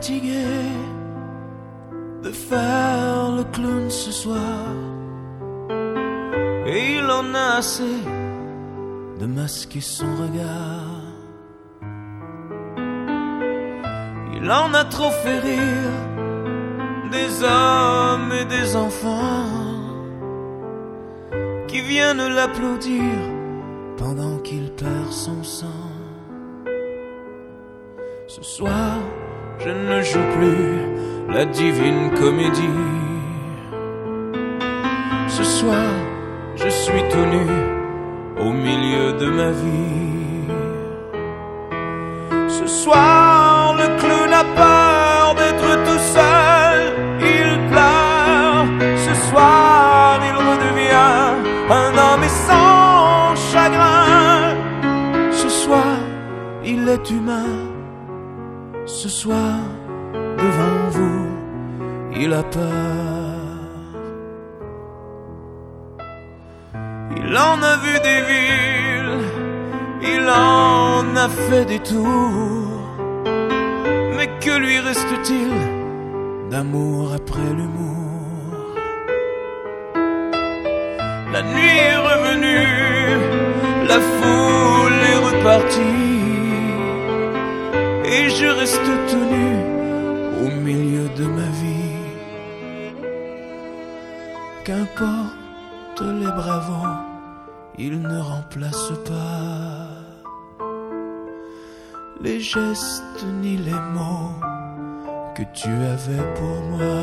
fatigué de faire le clown ce soir, et il en a assez de masquer son regard. Il en a trop fait rire des hommes et des enfants qui viennent l'applaudir pendant qu'il perd son sang. Ce soir, je ne joue plus la divine comédie. Ce soir, je suis tout nu au milieu de ma vie. Ce soir, le clown a peur d'être tout seul, il pleure. Ce soir, il redevient un homme et sans chagrin. Ce soir, il est humain. Ce soir, devant vous, il a peur. Il en a vu des villes, il en a fait des tours, mais que lui reste-t-il d'amour après l'humour? La nuit est revenue, la foule est repartie, et je reste tenu au milieu de ma vie. Qu'importe les bravos, ils ne remplacent pas les gestes ni les mots que tu avais pour moi.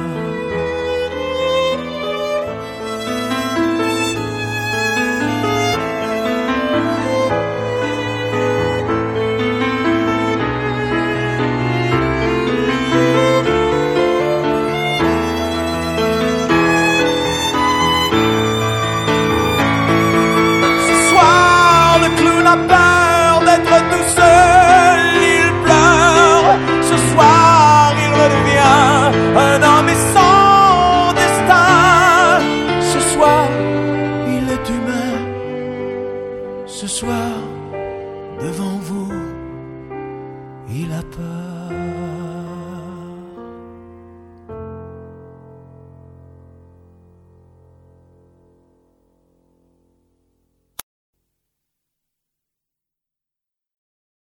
A peur d'être tout seul, il pleure. Ce soir, il redevient un homme et sans destin. Ce soir, il est humain. Ce soir, devant vous, il a peur.